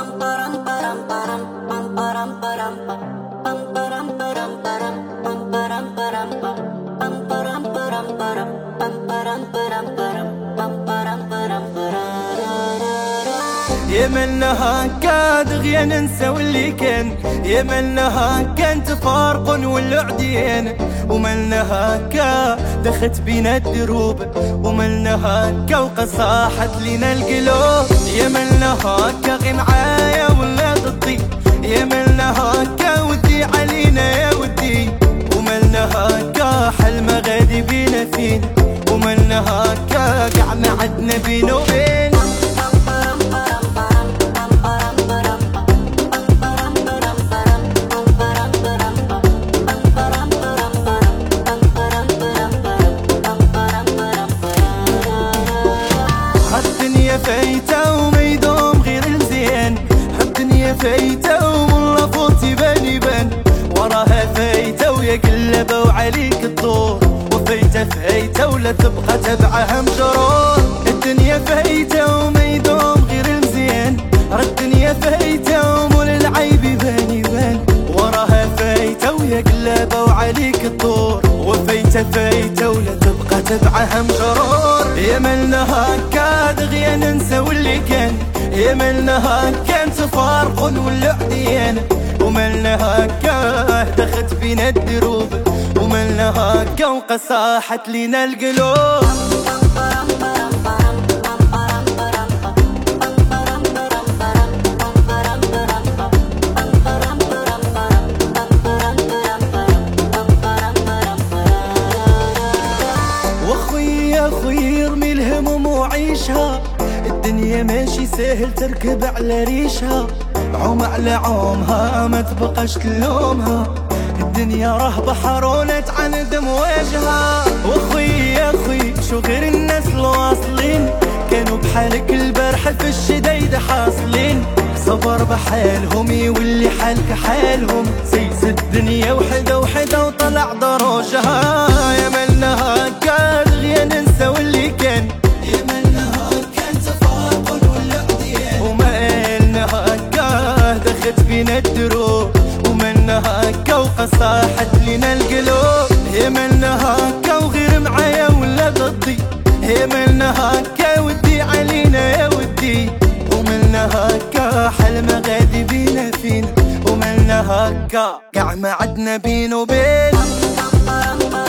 يملنا هكا دغيا ننسى واللي كان، يملنا هكا نتفارق ونولعدين، وملنا هكا دخت بينا الدروب، وملنا هكا وقصاحت لينا القلوب. يملنا هكا غي معايا ولا ضدي، يملنا هكا ودي علينا يا ودي، وملنا هكا حل ما غادي بينا فين، وملنا هكا قاع ما عدنا بينا وبين. فايتة وما يدوم غير المزيان، الدنيا فايتة والله فوتي بان بان، وراها فايتة ويا قلبة وعليك الدور، وفايتة فايتة ولا تبقى تبعها مجرور. الدنيا فايتة وما يدوم غير المزيان، الدنيا فايتة ومول العيب يبان يبان، وراها فايتة ويا قلبة وعليك الدور، وفايتة فايتة ولا تبقى تبعها مجرور. يملنا هكا دغيا ننسى واللي كان، يملنا هكا نتفارق ونولعدين، وملنا هكا دخت بينا الدروب، وملنا هكا وقصاحت لينا القلوب. واخويا خويا ارمي الهموم وعيشها، الدنيا ماشي سهل تركب على ريشها، عوم على عومها ما تبقاش تلومها، الدنيا راه بحر ونتعند مواجهها. واخويا خويا شو غير الناس الواصلين، كانوا بحالك البارح في الشدايد حاصلين، صبر بحالهم يولي حالك حالهم، سيس الدنيا وحده وحده وطلع دروجها. يملنا هكا دغيا ننسى واللي كان، يملنا هكا نتفارق ونولعدين، ومالنا هكا دخت بينا الدروب، ومالنا هكا وقصاحت لينا القلوب. يملنا هكا وغير معايا ولا ضدي، يملنا هكا ودي علينا يا ودي، وملنا هكا حل ما غادي بينا فينا، وملنا هكا قاع ما عدنا بين وبين.